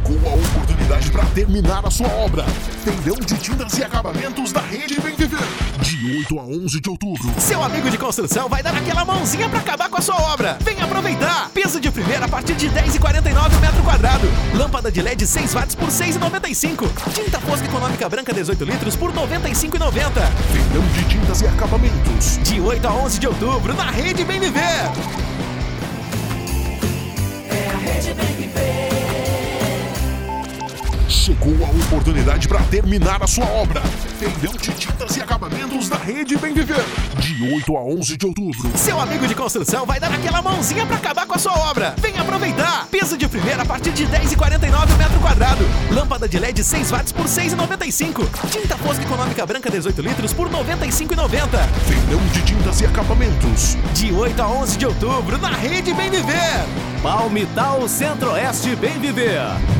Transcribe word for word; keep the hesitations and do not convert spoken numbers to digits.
Chegou a oportunidade para terminar a sua obra. Feirão de tintas e acabamentos da Rede Bem Viver. De oito a onze de outubro. Seu amigo de construção vai dar aquela mãozinha para acabar com a sua obra. Vem aproveitar. Piso de primeira a partir de dez reais e quarenta e nove centavos o metro quadrado. Lâmpada de L E D seis watts por seis reais e noventa e cinco centavos. Tinta Fosca Econômica Branca dezoito litros por noventa e cinco reais e noventa centavos. Feirão de tintas e acabamentos. De oito a onze de outubro na Rede Bem Viver. É a Rede Bem Viver. Chegou a oportunidade para terminar a sua obra. Feirão de tintas e acabamentos da Rede Bem Viver. De oito a onze de outubro. Seu amigo de construção vai dar aquela mãozinha para acabar com a sua obra. Vem aproveitar. Piso de primeira a partir de dez reais e quarenta e nove centavos o metro quadrado. Lâmpada de L E D seis watts por seis reais e noventa e cinco centavos. Tinta Fosca Econômica Branca dezoito litros por noventa e cinco reais e noventa centavos. Feirão de tintas e acabamentos. De oito a onze de outubro na Rede Bem Viver. Palmital Centro-Oeste Bem Viver.